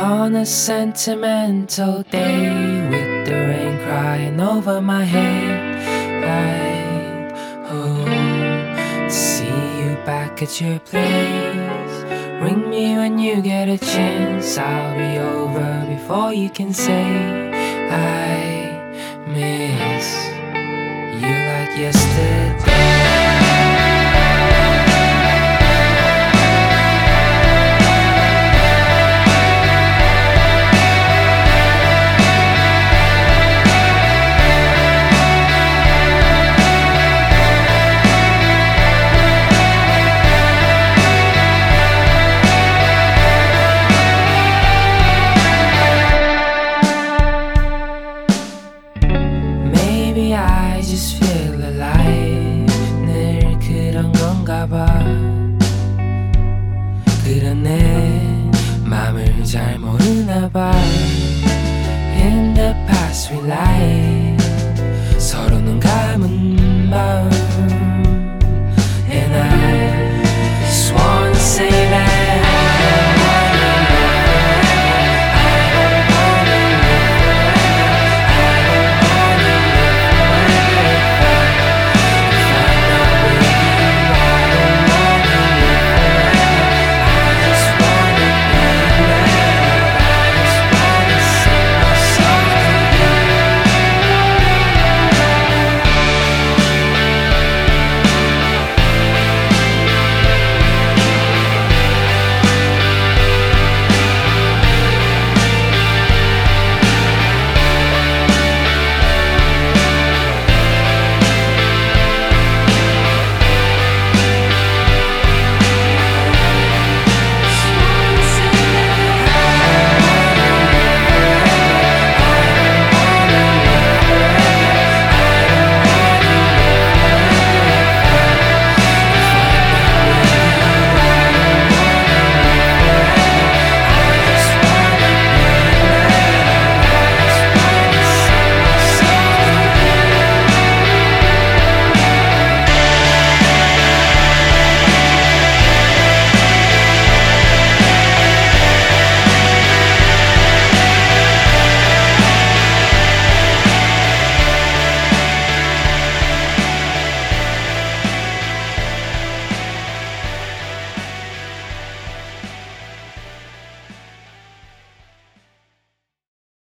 On a sentimental day with the rain crying over my head, I hope to see you back at your place. Ring me when you get a chance, I'll be over before you can say I miss you like yesterday. Maybe I just feel alive. 늘 그런 건가 봐. 그런 내 맘을 잘 모르나 봐. In the past we lied. 서로 눈 감은 밤